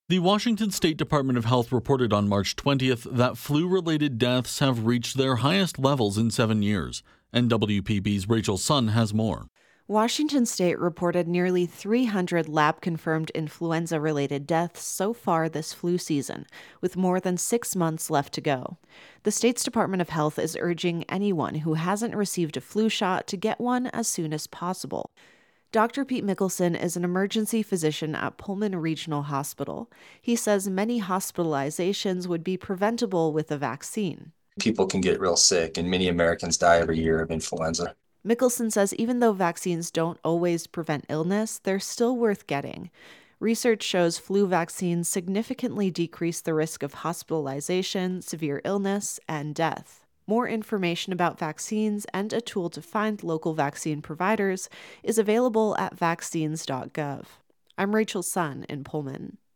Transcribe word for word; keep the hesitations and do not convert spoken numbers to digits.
The Washington State Department of Health reported on March twentieth that flu-related deaths have reached their highest levels in seven years, and W P B's Rachel Sun has more. Washington State reported nearly three hundred lab-confirmed influenza-related deaths so far this flu season, with more than six months left to go. The state's Department of Health is urging anyone who hasn't received a flu shot to get one as soon as possible. Doctor Pete Mickelson is an emergency physician at Pullman Regional Hospital. He says many hospitalizations would be preventable with a vaccine. People can get real sick, and many Americans die every year of influenza. Mickelson says even though vaccines don't always prevent illness, they're still worth getting. Research shows flu vaccines significantly decrease the risk of hospitalization, severe illness, and death. More information about vaccines and a tool to find local vaccine providers is available at vaccines dot gov. I'm Rachel Sun in Pullman.